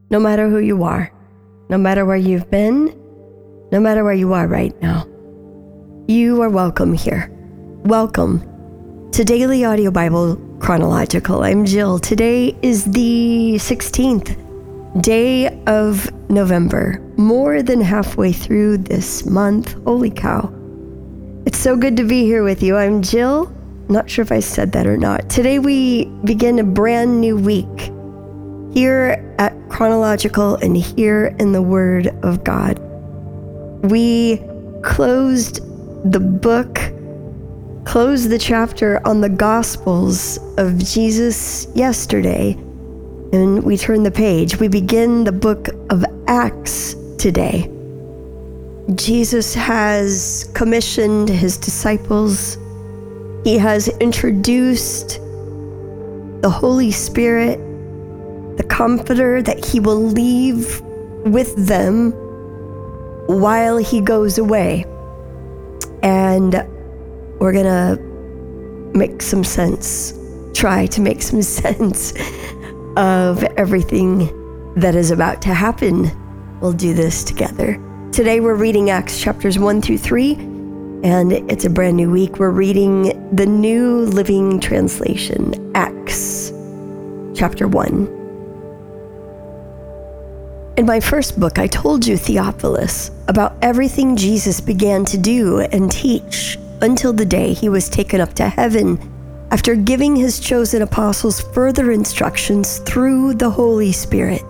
no matter who you are, no matter where you've been, no matter where you are right now. You are welcome here. Welcome to Daily Audio Bible Chronological. I'm Jill. Today is the 16th day of November, more than halfway through this month. Holy cow. It's so good to be here with you. I'm Jill. Not sure if I said that or not. Today we begin a brand new week here at Chronological and here in the Word of God. We closed the chapter on the Gospels of Jesus yesterday, and we turn the page. We begin the book of Acts today. Jesus has commissioned his disciples. He has introduced the Holy Spirit, the Comforter that he will leave with them while he goes away. And we're gonna try to make some sense of everything that is about to happen. We'll do this together. Today we're reading Acts chapters 1 through 3, and it's a brand new week. We're reading the New Living Translation, Acts chapter 1. In my first book, I told you, Theophilus, about everything Jesus began to do and teach until the day he was taken up to heaven, after giving his chosen apostles further instructions through the Holy Spirit.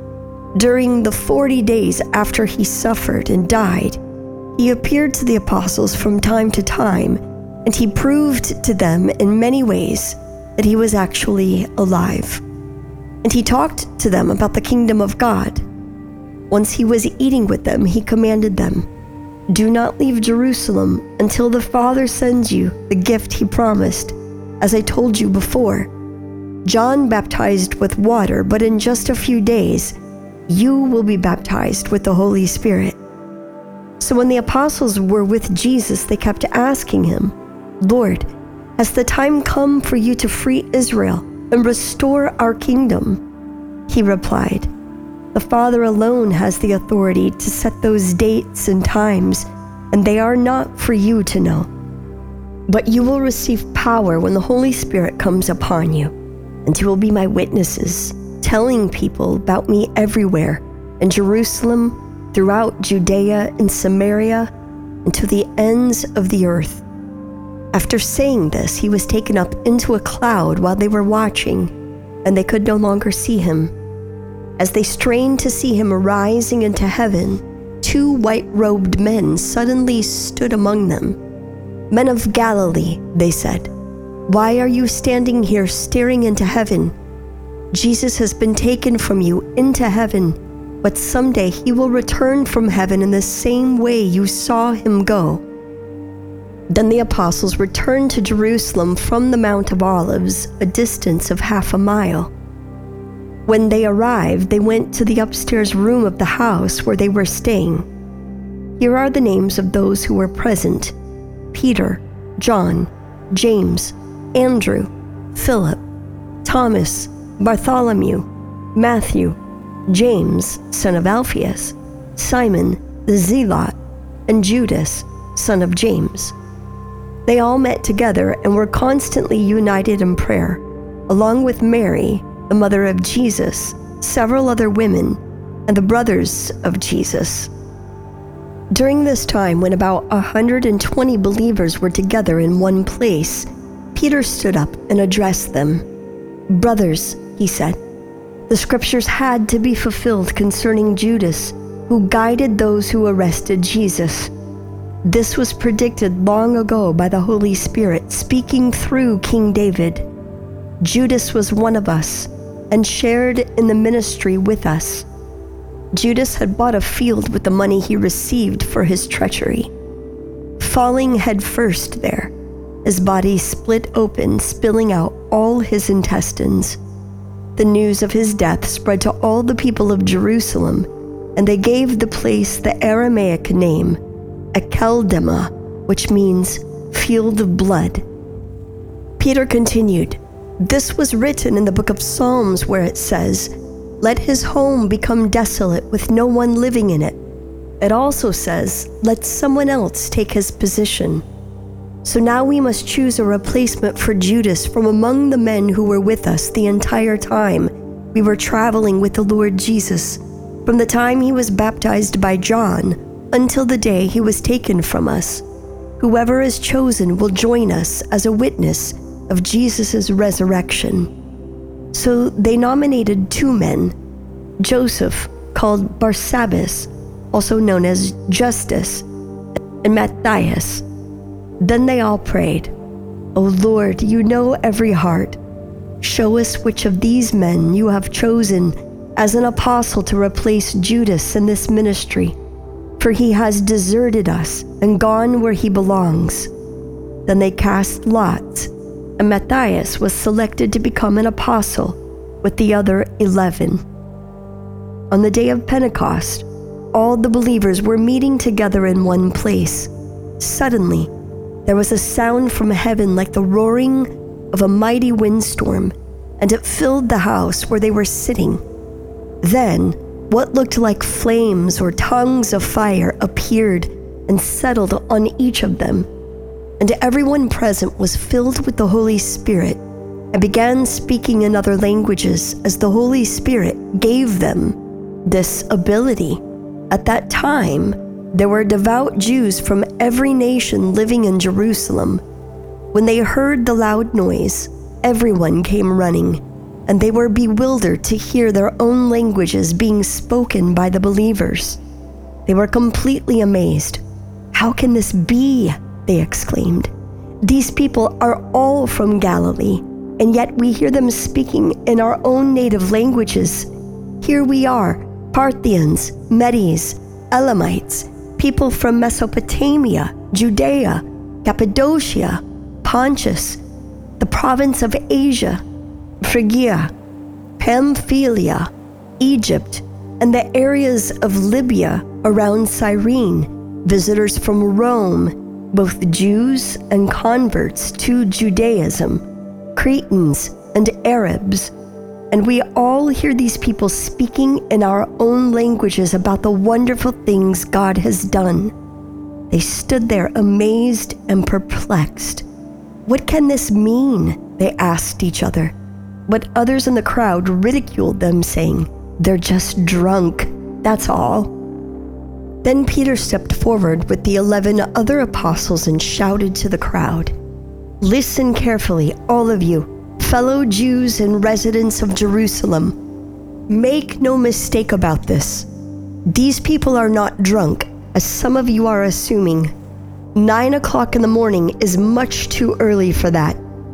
During the 40 days after he suffered and died, he appeared to the apostles from time to time, and he proved to them in many ways that he was actually alive. And he talked to them about the kingdom of God. Once he was eating with them, he commanded them, "Do not leave Jerusalem until the Father sends you the gift he promised, as I told you before. John baptized with water, but in just a few days, you will be baptized with the Holy Spirit." So when the apostles were with Jesus, they kept asking him, "Lord, has the time come for you to free Israel and restore our kingdom?" He replied, "The Father alone has the authority to set those dates and times, and they are not for you to know. But you will receive power when the Holy Spirit comes upon you, and you will be my witnesses, telling people about me everywhere, in Jerusalem, throughout Judea and Samaria, and to the ends of the earth." After saying this, he was taken up into a cloud while they were watching, and they could no longer see him. As they strained to see him rising into heaven, 2 white-robed men suddenly stood among them. "Men of Galilee," they said, "why are you standing here staring into heaven? Jesus has been taken from you into heaven, but someday he will return from heaven in the same way you saw him go." Then the apostles returned to Jerusalem from the Mount of Olives, a distance of half a mile. When they arrived, they went to the upstairs room of the house where they were staying. Here are the names of those who were present: Peter, John, James, Andrew, Philip, Thomas, Bartholomew, Matthew, James, son of Alphaeus, Simon the Zealot, and Judas, son of James. They all met together and were constantly united in prayer, along with Mary, the mother of Jesus, several other women, and the brothers of Jesus. During this time, when about 120 believers were together in one place, Peter stood up and addressed them. "Brothers," he said, "the scriptures had to be fulfilled concerning Judas, who guided those who arrested Jesus. This was predicted long ago by the Holy Spirit, speaking through King David. Judas was one of us and shared in the ministry with us. Judas had bought a field with the money he received for his treachery. Falling headfirst there, his body split open, spilling out all his intestines. The news of his death spread to all the people of Jerusalem, and they gave the place the Aramaic name Akeldama, which means field of blood. Peter continued, "This was written in the book of Psalms where it says, let his home become desolate with no one living in it. It also says, let someone else take his position. So now we must choose a replacement for Judas from among the men who were with us the entire time we were traveling with the Lord Jesus, from the time he was baptized by John until the day he was taken from us. Whoever is chosen will join us as a witness of Jesus' resurrection." So they nominated 2 men, Joseph, called Barsabbas, also known as Justus, and Matthias. Then they all prayed, "O Lord, you know every heart. Show us which of these men you have chosen as an apostle to replace Judas in this ministry, for he has deserted us and gone where he belongs." Then they cast lots, and Matthias was selected to become an apostle with the other 11. On the day of Pentecost, all the believers were meeting together in one place. Suddenly, there was a sound from heaven like the roaring of a mighty windstorm, and it filled the house where they were sitting. Then, what looked like flames or tongues of fire appeared and settled on each of them. And everyone present was filled with the Holy Spirit and began speaking in other languages as the Holy Spirit gave them this ability. At that time, there were devout Jews from every nation living in Jerusalem. When they heard the loud noise, everyone came running, and they were bewildered to hear their own languages being spoken by the believers. They were completely amazed. "How can this be?" they exclaimed. "These people are all from Galilee, and yet we hear them speaking in our own native languages. Here we are, Parthians, Medes, Elamites, people from Mesopotamia, Judea, Cappadocia, Pontus, the province of Asia, Phrygia, Pamphylia, Egypt, and the areas of Libya around Cyrene, visitors from Rome, both Jews and converts to Judaism, Cretans and Arabs. And we all hear these people speaking in our own languages about the wonderful things God has done." They stood there amazed and perplexed. "What can this mean?" they asked each other. But others in the crowd ridiculed them, saying, "They're just drunk, that's all." Then Peter stepped forward with the 11 other apostles and shouted to the crowd, "Listen carefully, all of you, fellow Jews and residents of Jerusalem. Make no mistake about this. These people are not drunk, as some of you are assuming. 9 o'clock in the morning is much too early for that.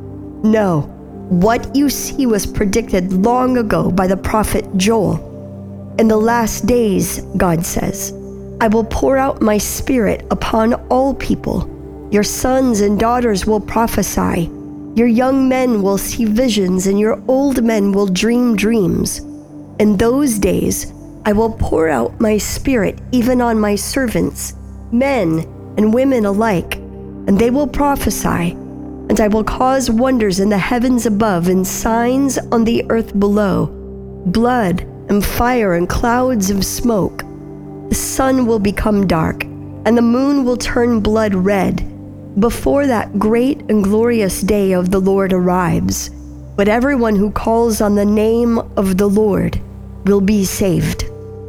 No, what you see was predicted long ago by the prophet Joel. In the last days, God says, I will pour out my spirit upon all people. Your sons and daughters will prophesy. Your young men will see visions, and your old men will dream dreams. In those days, I will pour out my spirit even on my servants, men and women alike, and they will prophesy. And I will cause wonders in the heavens above and signs on the earth below, blood and fire and clouds of smoke. The sun will become dark, and the moon will turn blood red, before that great and glorious day of the Lord arrives. But everyone who calls on the name of the Lord will be saved.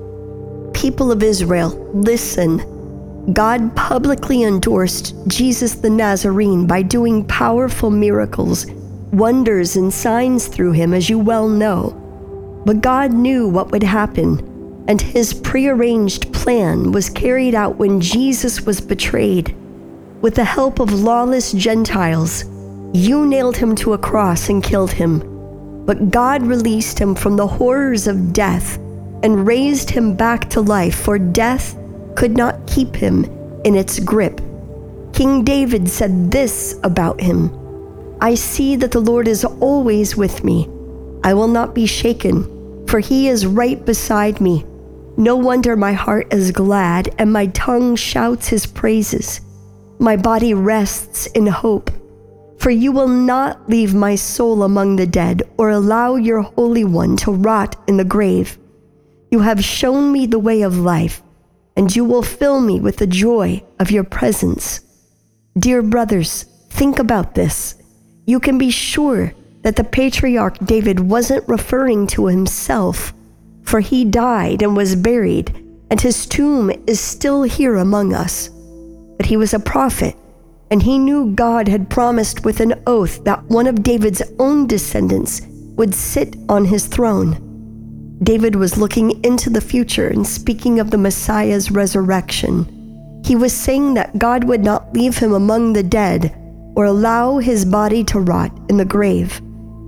People of Israel, listen. God publicly endorsed Jesus the Nazarene by doing powerful miracles, wonders, and signs through him, as you well know. But God knew what would happen, and his prearranged plan was carried out when Jesus was betrayed. With the help of lawless Gentiles, you nailed him to a cross and killed him. But God released him from the horrors of death and raised him back to life, for death could not keep him in its grip. King David said this about him, I see that the Lord is always with me. I will not be shaken, for he is right beside me. No wonder my heart is glad, and my tongue shouts his praises. My body rests in hope, For you will not leave my soul among the dead or allow your Holy One to rot in the grave. You have shown me the way of life, and you will fill me with the joy of your presence. Dear brothers, think about this. You can be sure that the patriarch David wasn't referring to himself, for he died and was buried, and his tomb is still here among us. But he was a prophet, and he knew God had promised with an oath that one of David's own descendants would sit on his throne. David was looking into the future and speaking of the Messiah's resurrection. He was saying that God would not leave him among the dead or allow his body to rot in the grave.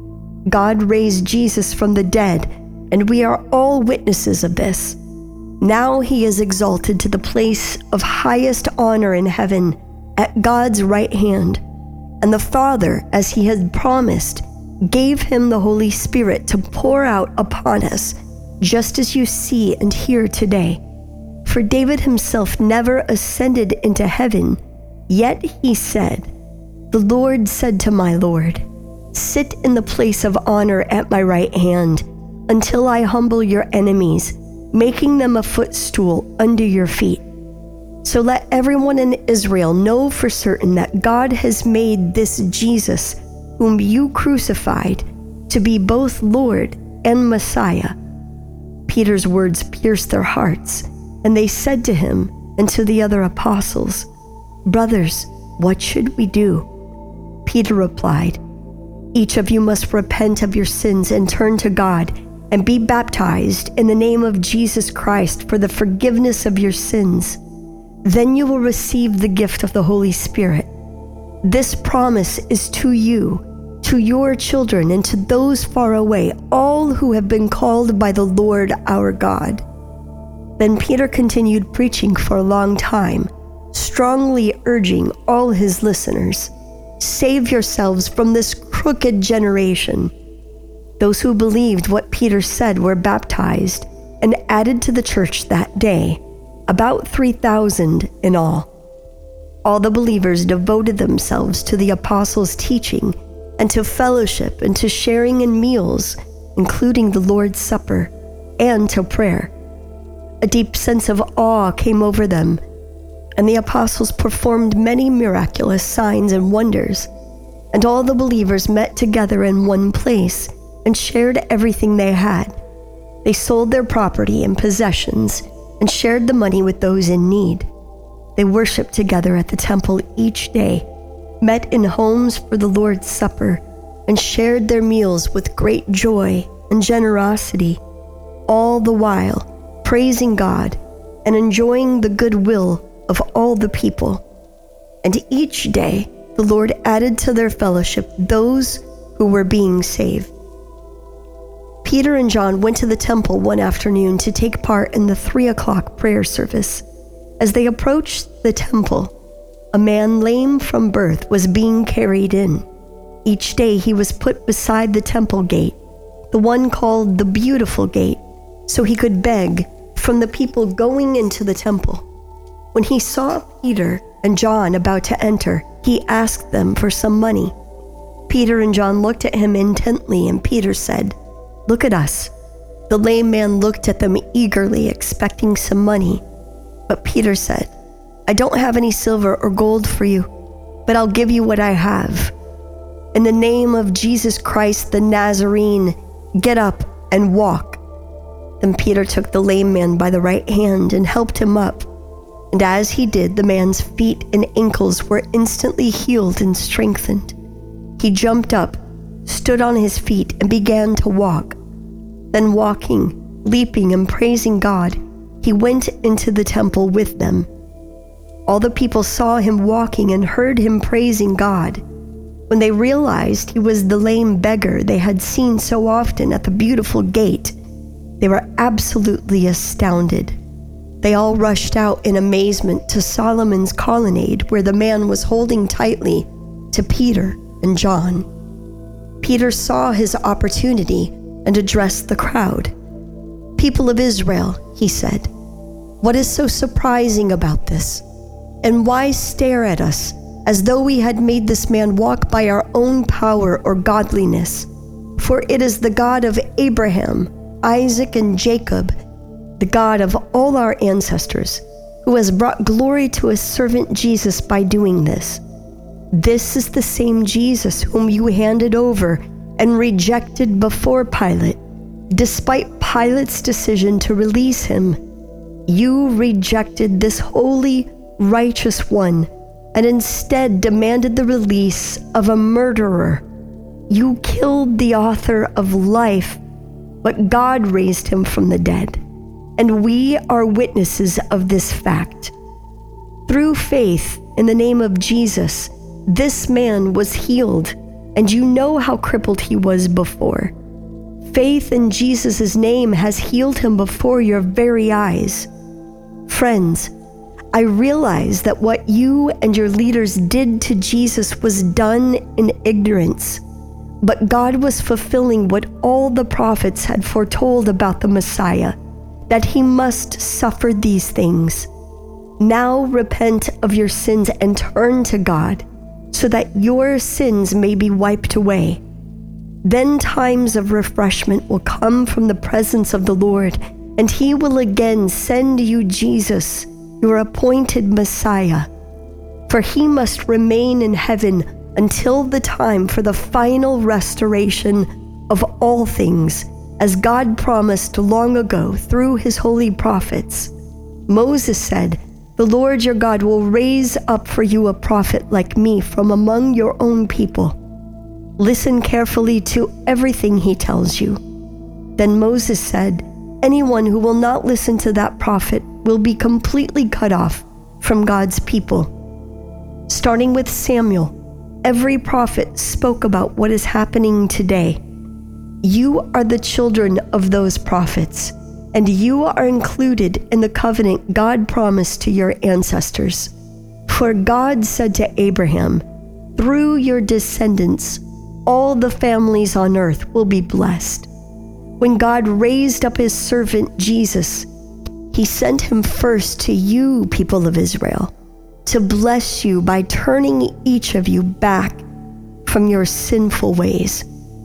God raised Jesus from the dead, and we are all witnesses of this. Now he is exalted to the place of highest honor in heaven at God's right hand, and the Father, as he had promised, gave him the Holy Spirit to pour out upon us, just as you see and hear today. For David himself never ascended into heaven, yet he said, "The Lord said to my Lord, sit in the place of honor at my right hand, until I humble your enemies, making them a footstool under your feet." So let everyone in Israel know for certain that God has made this Jesus, whom you crucified, to be both Lord and Messiah. Peter's words pierced their hearts, and they said to him and to the other apostles, "Brothers, what should we do?" Peter replied, "Each of you must repent of your sins and turn to God and be baptized in the name of Jesus Christ for the forgiveness of your sins. Then you will receive the gift of the Holy Spirit. This promise is to you, to your children, and to those far away, all who have been called by the Lord our God." Then Peter continued preaching for a long time, strongly urging all his listeners, "Save yourselves from this crooked generation." Those who believed what Peter said were baptized and added to the church that day, about 3,000 in all. All the believers devoted themselves to the apostles' teaching and to fellowship and to sharing in meals, including the Lord's Supper, and to prayer. A deep sense of awe came over them, and the apostles performed many miraculous signs and wonders, and all the believers met together in one place and shared everything they had. They sold their property and possessions and shared the money with those in need. They worshiped together at the temple each day, met in homes for the Lord's Supper, and shared their meals with great joy and generosity, all the while praising God and enjoying the goodwill of all the people. And each day the Lord added to their fellowship those who were being saved. Peter and John went to the temple one afternoon to take part in the 3:00 prayer service. As they approached the temple, a man lame from birth was being carried in. Each day he was put beside the temple gate, the one called the Beautiful Gate, so he could beg from the people going into the temple. When he saw Peter and John about to enter, he asked them for some money. Peter and John looked at him intently, and Peter said, "Look at us." The lame man looked at them eagerly, expecting some money. But Peter said, "I don't have any silver or gold for you, but I'll give you what I have. In the name of Jesus Christ the Nazarene, get up and walk." Then Peter took the lame man by the right hand and helped him up. And as he did, the man's feet and ankles were instantly healed and strengthened. He jumped up, stood on his feet, and began to walk. Then walking, leaping, and praising God, he went into the temple with them. All the people saw him walking and heard him praising God. When they realized he was the lame beggar they had seen so often at the Beautiful Gate, they were absolutely astounded. They all rushed out in amazement to Solomon's colonnade, where the man was holding tightly to Peter and John. Peter saw his opportunity and addressed the crowd. "People of Israel," he said, "what is so surprising about this? And why stare at us as though we had made this man walk by our own power or godliness. For it is the God of Abraham, Isaac, and Jacob, the God of all our ancestors, who has brought glory to his servant Jesus by doing this. This is the same Jesus whom you handed over and rejected before Pilate. Despite Pilate's decision to release him, you rejected this holy, righteous one and instead demanded the release of a murderer. You killed the author of life, but God raised him from the dead, and we are witnesses of this fact. Through faith in the name of Jesus, this man was healed, and you know how crippled he was before. Faith in Jesus' name has healed him before your very eyes. Friends, I realize that what you and your leaders did to Jesus was done in ignorance, but God was fulfilling what all the prophets had foretold about the Messiah, that he must suffer these things. Now repent of your sins and turn to God, so that your sins may be wiped away. Then times of refreshment will come from the presence of the Lord, and he will again send you Jesus, your appointed Messiah. For he must remain in heaven until the time for the final restoration of all things, as God promised long ago through his holy prophets. Moses said, "The Lord your God will raise up for you a prophet like me from among your own people. Listen carefully to everything he tells you." Then Moses said, "Anyone who will not listen to that prophet will be completely cut off from God's people." Starting with Samuel, every prophet spoke about what is happening today. You are the children of those prophets, and you are included in the covenant God promised to your ancestors. For God said to Abraham, "Through your descendants, all the families on earth will be blessed." When God raised up his servant Jesus, he sent him first to you, people of Israel, to bless you by turning each of you back from your sinful ways.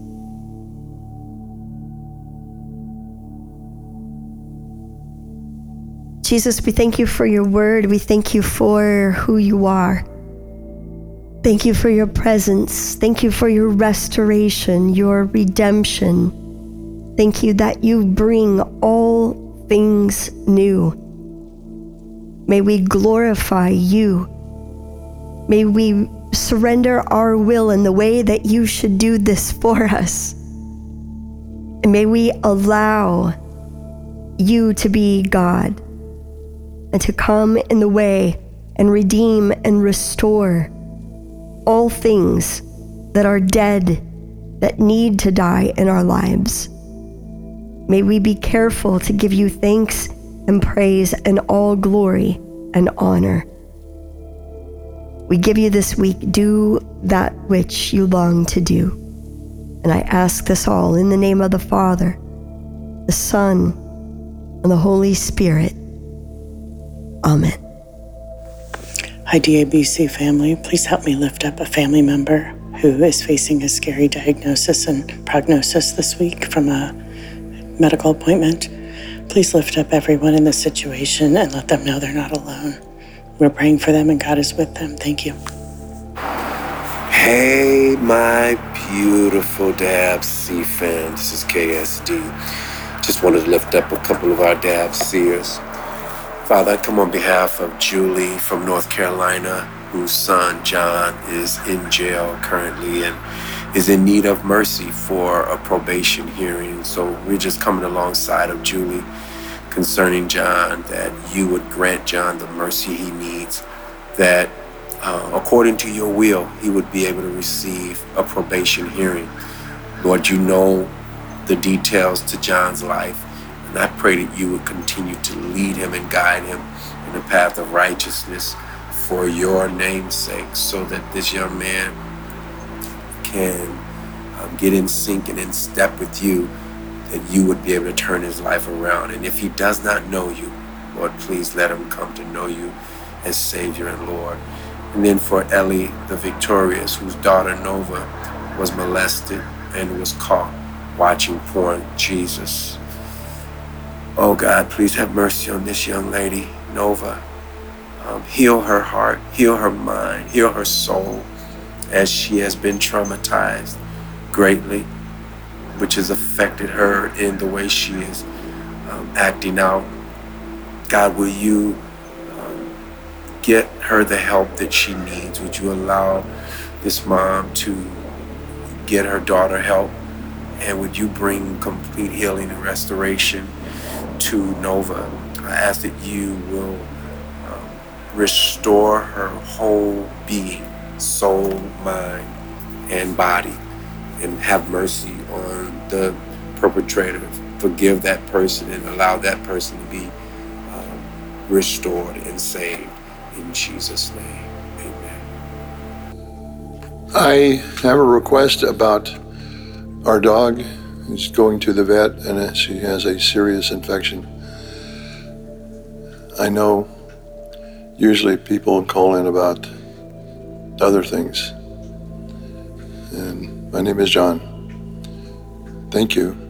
Jesus, we thank you for your word. We thank you for who you are. Thank you for your presence. Thank you for your restoration, your redemption. Thank you that you bring all things new. May we glorify you. May we surrender our will in the way that you should do this for us. And may we allow you to be God and to come in the way and redeem and restore all things that are dead, that need to die in our lives. May we be careful to give you thanks and praise and all glory and honor. We give you this week, do that which you long to do. And I ask this all in the name of the Father, the Son, and the Holy Spirit. Amen. Hi, DABC family. Please help me lift up a family member who is facing a scary diagnosis and prognosis this week from a medical appointment. Please lift up everyone in this situation and let them know they're not alone. We're praying for them and God is with them. Thank you. Hey, my beautiful DABC fans. This is KSD. Just wanted to lift up a couple of our DABCers. Father, I come on behalf of Julie from North Carolina, whose son, John, is in jail currently and is in need of mercy for a probation hearing. So we're just coming alongside of Julie concerning John, that you would grant John the mercy he needs, that according to your will, he would be able to receive a probation hearing. Lord, you know the details to John's life. And I pray that you would continue to lead him and guide him in the path of righteousness for your name's sake, so that this young man can get in sync and in step with you, that you would be able to turn his life around. And if he does not know you, Lord, please let him come to know you as Savior and Lord. And then for Ellie the Victorious, whose daughter Nova was molested and was caught watching porn. Jesus. Oh God, please have mercy on this young lady, Nova. Heal her heart, heal her mind, heal her soul, as she has been traumatized greatly, which has affected her in the way she is acting out. God, will you get her the help that she needs? Would you allow this mom to get her daughter help? And would you bring complete healing and restoration to Nova? I ask that you will restore her whole being, soul, mind, and body, and have mercy on the perpetrator. Forgive that person and allow that person to be restored and saved. In Jesus' name, amen. I have a request about our dog. She's going to the vet and she has a serious infection. I know usually people call in about other things. And my name is John. Thank you.